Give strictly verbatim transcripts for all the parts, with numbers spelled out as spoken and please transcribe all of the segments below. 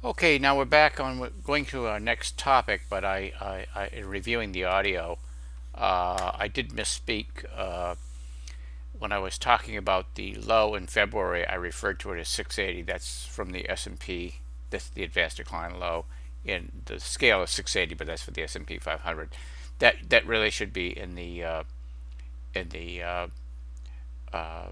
Okay, now we're back on going to our next topic, but I, I, I in reviewing the audio, uh, I did misspeak uh, when I was talking about the low in February. I referred to it as six eighty. That's from the S and P. That's the advanced decline low. In the scale is six eighty, but that's for the S and P five hundred. That that really should be in the uh, in the uh, uh,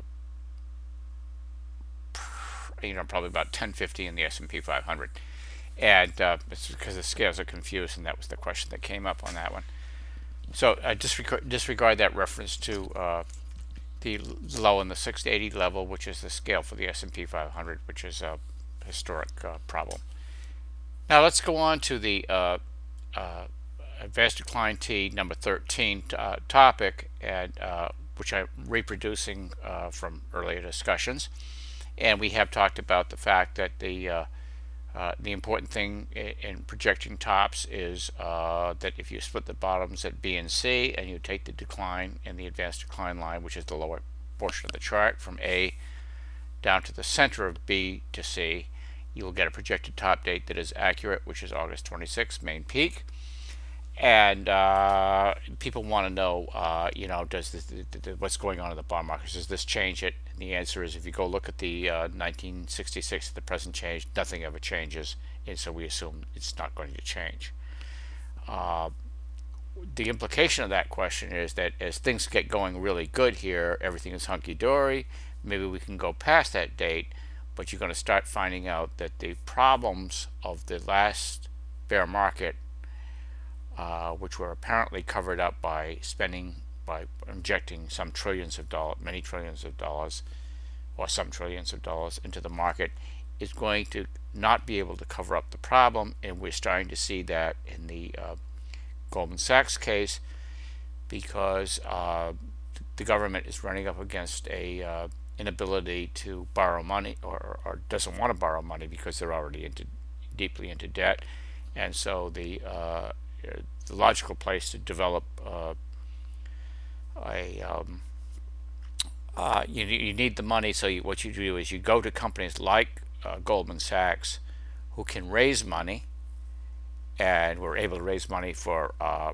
you know probably about ten fifty in the S and P five hundred. And uh, it's because the scales are confused, and that was the question that came up on that one. So uh, disregard, disregard that reference to uh, the low in the six eighty level, which is the scale for the S and P five hundred, which is a historic uh, problem. Now let's go on to the uh, uh, advanced decline T number thirteen uh, topic, and uh, which I'm reproducing uh, from earlier discussions. And we have talked about the fact that the uh, Uh, the important thing in projecting tops is uh, that if you split the bottoms at B and C and you take the decline in the advanced decline line, which is the lower portion of the chart, from A down to the center of B to C, you will get a projected top date that is accurate, which is August twenty-sixth, main peak. And uh, people want to know, uh, you know, does this, what's going on in the bond markets? Does this change it? And the answer is, if you go look at the uh, nineteen sixty-six, the present change, nothing ever changes, and so we assume it's not going to change. Uh, the implication of that question is that as things get going really good here, everything is hunky-dory. Maybe we can go past that date, but you're going to start finding out that the problems of the last bear market, Uh, which were apparently covered up by spending, by injecting some trillions of dollars, many trillions of dollars, or some trillions of dollars into the market, is going to not be able to cover up the problem. And we're starting to see that in the uh, Goldman Sachs case, because uh, the government is running up against a uh, inability to borrow money, or, or doesn't want to borrow money because they're already into deeply into debt. And so the uh, the logical place to develop uh, a um, uh, you, you need the money. So you, what you do is you go to companies like uh, Goldman Sachs, who can raise money, and we're able to raise money for uh,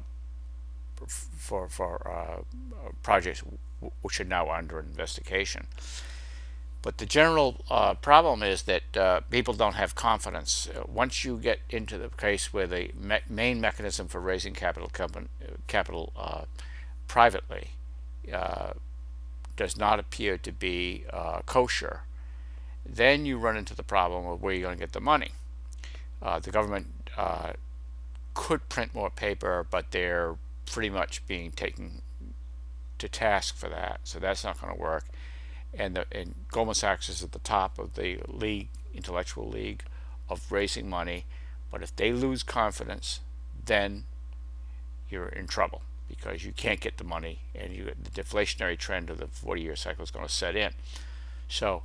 for for uh, projects which are now under investigation. But the general uh, problem is that uh, people don't have confidence. Uh, once you get into the case where the me main mechanism for raising capital company, capital uh, privately uh, does not appear to be uh, kosher, then you run into the problem of where you're going to get the money. Uh, the government uh, could print more paper, but they're pretty much being taken to task for that, so that's not going to work. And, the, and Goldman Sachs is at the top of the league, intellectual league, of raising money. But if they lose confidence, then you're in trouble, because you can't get the money, and you, the deflationary trend of the forty-year cycle is going to set in. So,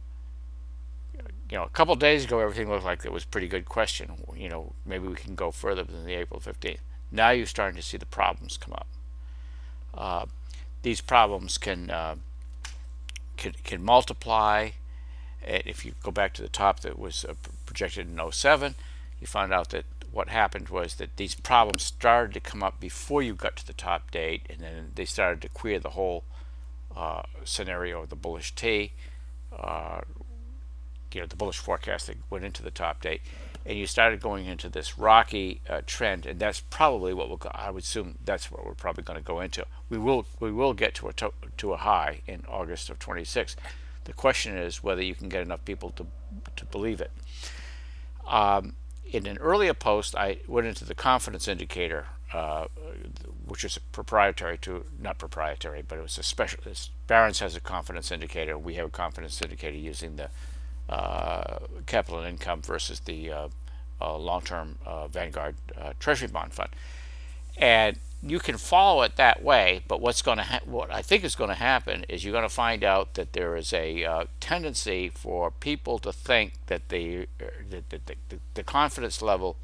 you know, a couple of days ago, everything looked like it was a pretty good question. You know, maybe we can go further than the April fifteenth. Now you're starting to see the problems come up. Uh, these problems can uh, Can, can multiply. And if you go back to the top that was uh, projected in oh seven, you found out that what happened was that these problems started to come up before you got to the top date, and then they started to queer the whole uh, scenario of the bullish T, uh, you know, the bullish forecast that went into the top date, and you started going into this rocky uh, trend, and that's probably what we'll go, I would assume that's what we're probably going to go into. We will we will get to a to, to a high in August of twenty-six. The question is whether you can get enough people to to believe it. Um, in an earlier post, I went into the confidence indicator, uh, which is proprietary to, not proprietary, but it was a special. Barron's has a confidence indicator. We have a confidence indicator using the uh, capital and income versus the uh, uh, long-term uh, Vanguard uh, Treasury bond fund, and you can follow it that way. But what's going to ha- what I think is going to happen is you're going to find out that there is a uh, tendency for people to think that the uh, the, the, the, the confidence level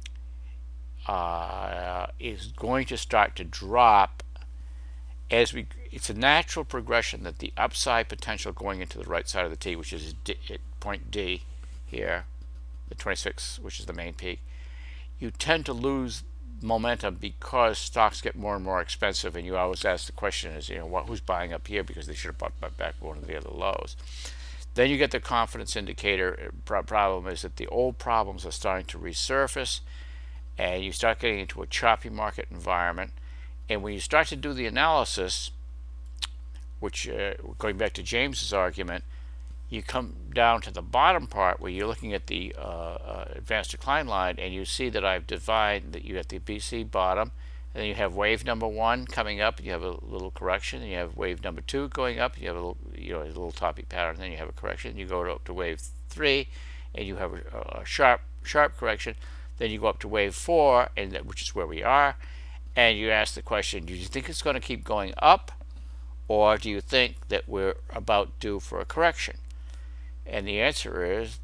uh, is going to start to drop as we. It's a natural progression that the upside potential going into the right side of the T, which is D, point D here, the twenty-six, which is the main peak, you tend to lose momentum because stocks get more and more expensive, and you always ask the question is, you know, what, who's buying up here because they should have bought back one of the other lows. Then you get the confidence indicator. Problem is that the old problems are starting to resurface, and you start getting into a choppy market environment. And when you start to do the analysis, which uh, going back to James's argument, you come down to the bottom part where you're looking at the uh, uh, advanced decline line, and you see that I've divided that you have the B C bottom, and then you have wave number one coming up, and you have a little correction, and you have wave number two going up, and you have a little, you know, a little toppy pattern, and then you have a correction. You go up to wave three, and you have a, a sharp, sharp correction. Then you go up to wave four, and that, which is where we are, and you ask the question: do you think it's going to keep going up, or do you think that we're about due for a correction? And the answer is,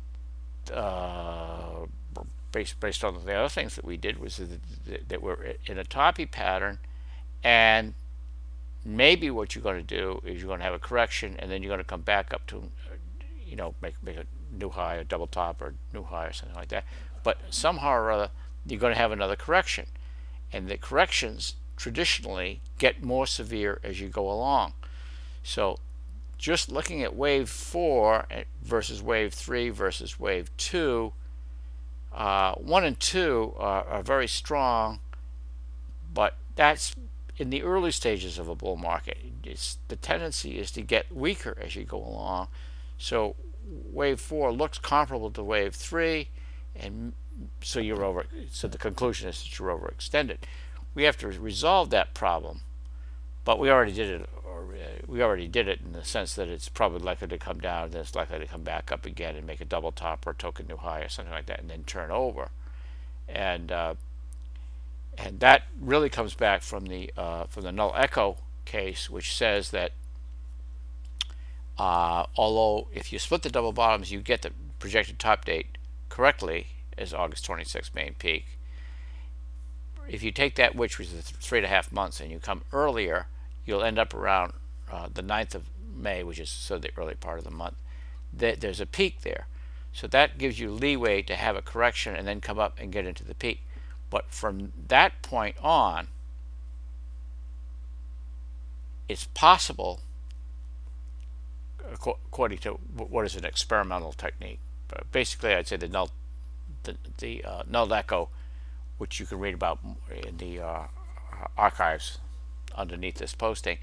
uh, based based on the other things that we did, was that, that we're in a toppy pattern, and maybe what you're going to do is you're going to have a correction, and then you're going to come back up to, you know, make make a new high, a double top, or new high, or something like that. But somehow or other, you're going to have another correction, and the corrections traditionally get more severe as you go along. So just looking at wave four versus wave three versus wave two, uh, one and two are, are very strong, but that's in the early stages of a bull market. It's, the tendency is to get weaker as you go along. So wave four looks comparable to wave three, and so you're over. So the conclusion is that you're overextended. We have to resolve that problem, but we already did it. Or we already did it in the sense that it's probably likely to come down, then it's likely to come back up again and make a double top or a token new high or something like that, and then turn over. And uh, and that really comes back from the uh, from the null echo case, which says that uh, although if you split the double bottoms, you get the projected top date correctly as August twenty-sixth main peak. If you take that, which was the three and a half months, and you come earlier, you'll end up around uh, the ninth of May, which is so the early part of the month. There's a peak there. So that gives you leeway to have a correction and then come up and get into the peak. But from that point on, it's possible, according to what is an experimental technique. But basically, I'd say the null, the, the uh, null echo, which you can read about in the uh, archives underneath this posting,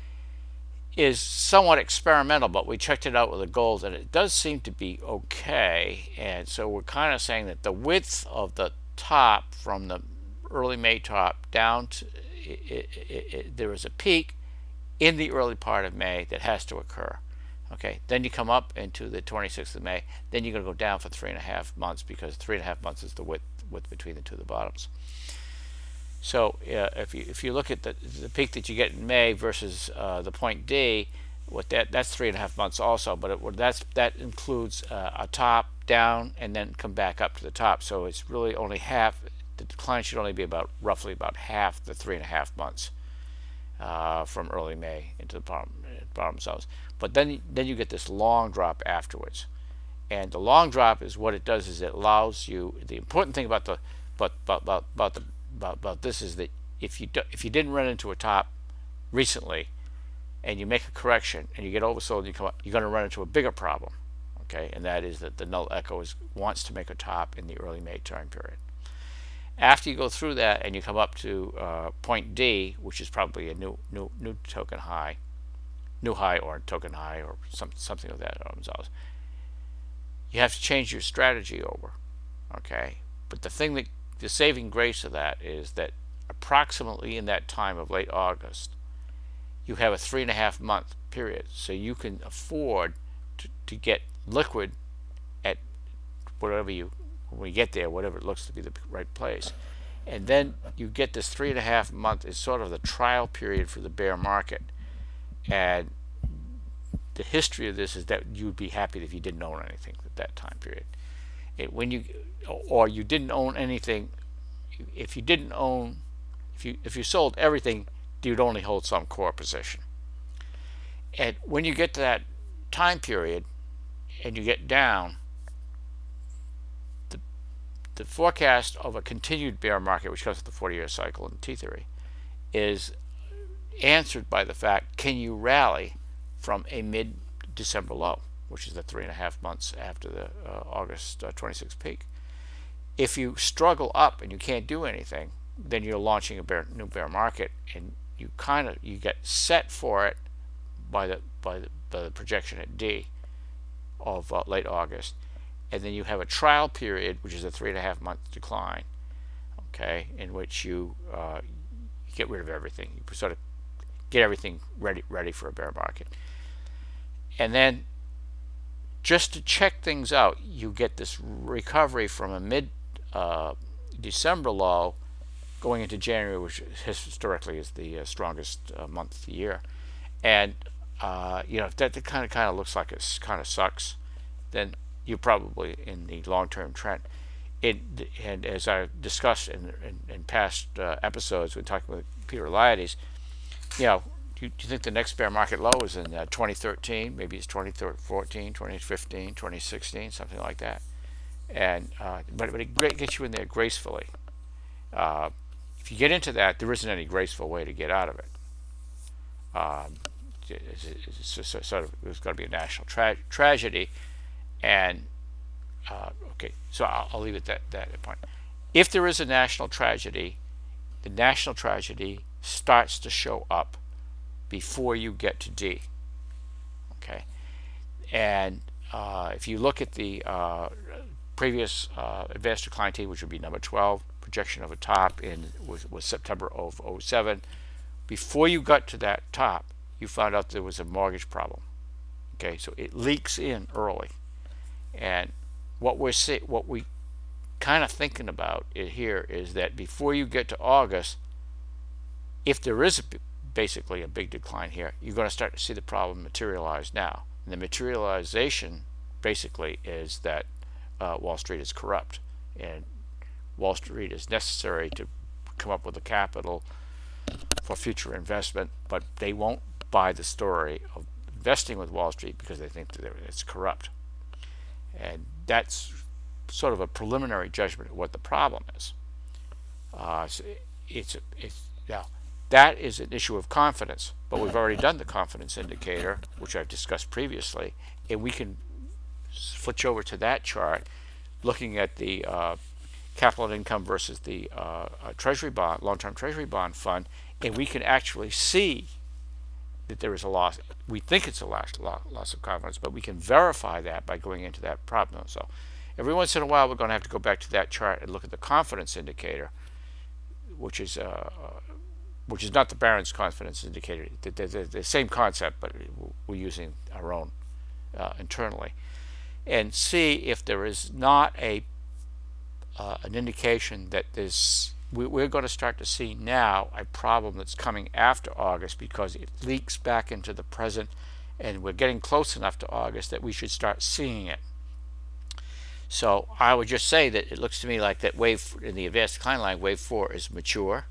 is somewhat experimental, but we checked it out with the gold, and it does seem to be okay. And so we're kind of saying that the width of the top from the early May top down to it, it, it, there is a peak in the early part of May that has to occur. Okay, then you come up into the twenty-sixth of May, then you're going to go down for three and a half months, because three and a half months is the width width between the two of the bottoms. So uh, if you if you look at the the peak that you get in May versus uh, the point D, what that that's three and a half months also, but it, that's that includes uh, a top down and then come back up to the top. So it's really only half. The decline should only be about roughly about half the three and a half months uh, from early May into the bottom bottom zones. But then then you get this long drop afterwards, and the long drop is what it does is it allows you. The important thing about the but about about, about the About, about this is that if you do, if you didn't run into a top recently, and you make a correction and you get oversold, and you come up, you're going to run into a bigger problem, okay? And that is that the null echo is, wants to make a top in the early May time period. After you go through that and you come up to uh, point D, which is probably a new new new token high, new high or token high or some something of that, you have to change your strategy over, okay? But the thing that the saving grace of that is that approximately in that time of late August, you have a three and a half month period, so you can afford to, to get liquid at whatever you, when we get there, whatever it looks to be the right place. And then you get this three and a half month is sort of the trial period for the bear market. And the history of this is that you'd be happy if you didn't own anything at that time period. It, when you or you didn't own anything, if you didn't own, if you if you sold everything, you'd only hold some core position. And when you get to that time period and you get down, the, the forecast of a continued bear market, which comes with the forty-year cycle in T theory, is answered by the fact, can you rally from a mid-December low, which is the three and a half months after the uh, August uh, twenty-sixth peak. If you struggle up and you can't do anything, then you're launching a bear, new bear market, and you kind of you get set for it by the by the, by the projection at D of uh, late August, and then you have a trial period, which is a three and a half month decline, okay, in which you, uh, you get rid of everything. You sort of get everything ready ready for a bear market, and then just to check things out, you get this recovery from a mid uh, December low going into January, which historically is the uh, strongest uh, month of the year. And uh, you know, if that kind of kind of looks like it kind of sucks, then you're probably in the long-term trend. It, and as I discussed in, in, in past uh, episodes when talking with Peter Eliades, you know, do you, do you think the next bear market low is in uh, twenty thirteen? Maybe it's twenty fourteen, twenty fifteen, twenty sixteen, something like that. And uh, but, but it gets you in there gracefully. Uh, if you get into that, there isn't any graceful way to get out of it. Um, it's, it's just a, sort of, there's got to be a national tra tragedy, and uh, okay, so I'll, I'll leave it at that, that point. If there is a national tragedy, the national tragedy starts to show up before you get to D. Okay, and uh, if you look at the uh, previous uh, advanced decline T, which would be number twelve, projection of a top in was, was September of oh seven. Before you got to that top, you found out there was a mortgage problem. Okay, so it leaks in early, and what we're see, what we kind of thinking about it here is that before you get to August, if there is a, basically a big decline here, you're going to start to see the problem materialize now. And the materialization basically is that uh, Wall Street is corrupt, and Wall Street is necessary to come up with the capital for future investment, but they won't buy the story of investing with Wall Street because they think that it's corrupt. And that's sort of a preliminary judgment of what the problem is. Uh, so it's, it's now that is an issue of confidence, but we've already done the confidence indicator, which I've discussed previously, and we can switch over to that chart, looking at the uh, capital and income versus the uh, uh, Treasury bond, long-term Treasury bond fund, and we can actually see that there is a loss. We think it's a loss, loss of confidence, but we can verify that by going into that problem. So every once in a while, we're going to have to go back to that chart and look at the confidence indicator, which is uh, which is not the Barron's confidence indicator. The, the, the, the same concept, but we're using our own uh, internally, and see if there is not a uh, an indication that there's we're going to start to see now a problem that's coming after August, because it leaks back into the present, and we're getting close enough to August that we should start seeing it. So I would just say that it looks to me like that wave in the advanced decline line, wave four, is mature,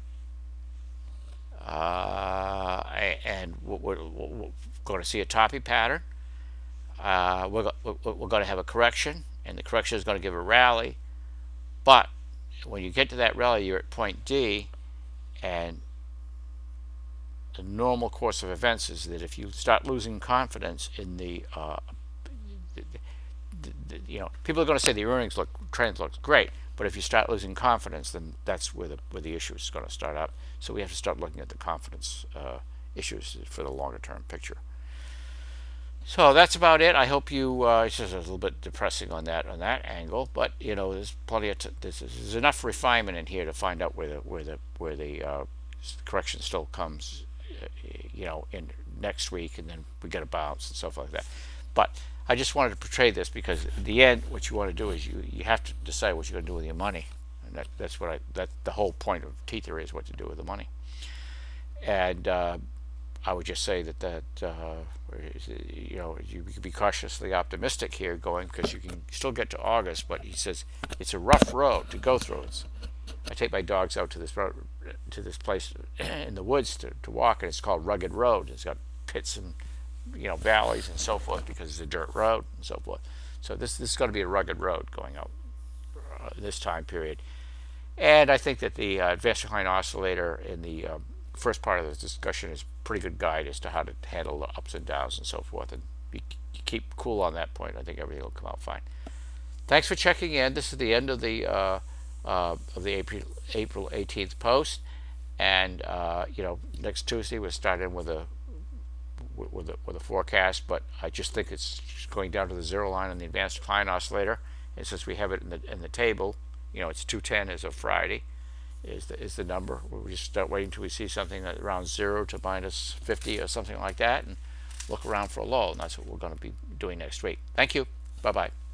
uh, and we're, we're going to see a toppy pattern. Uh, we're, we're going to have a correction, and the correction is going to give a rally, but when you get to that rally, you're at point D, and the normal course of events is that if you start losing confidence in the, uh, the, the, the you know, people are going to say the earnings look, trend looks great, but if you start losing confidence, then that's where the where the issue is going to start up. So we have to start looking at the confidence uh, issues for the longer term picture. So that's about it. I hope you. Uh, it's just a little bit depressing on that on that angle, but you know, there's plenty of t there's, there's enough refinement in here to find out where the where the where the uh, correction still comes, uh, you know, in next week, and then we get a bounce and stuff like that. But I just wanted to portray this because in the end, what you want to do is you you have to decide what you're going to do with your money, and that that's what I that the whole point of T theory is what to do with the money. And uh, I would just say that that uh, you know, you can be cautiously optimistic here going, because you can still get to August, but he says it's a rough road to go through. It's, I take my dogs out to this road, to this place in the woods to, to walk, and it's called Rugged Road. It's got pits and, you know, valleys and so forth because it's a dirt road and so forth. So this this is going to be a rugged road going out uh, this time period. And I think that the uh, advanced decline oscillator in the uh, first part of this discussion is a pretty good guide as to how to handle the ups and downs and so forth. And you keep cool on that point. I think everything will come out fine. Thanks for checking in. This is the end of the uh, uh, of the April April eighteenth post. And uh, you know, next Tuesday we'll start in with a with a with a forecast. But I just think it's going down to the zero line on the advanced decline oscillator. And since we have it in the in the table, you know, it's two ten as of Friday, is the is the number. We just start waiting until we see something around zero to minus fifty or something like that, and look around for a lull. And that's what we're going to be doing next week. Thank you. Bye bye.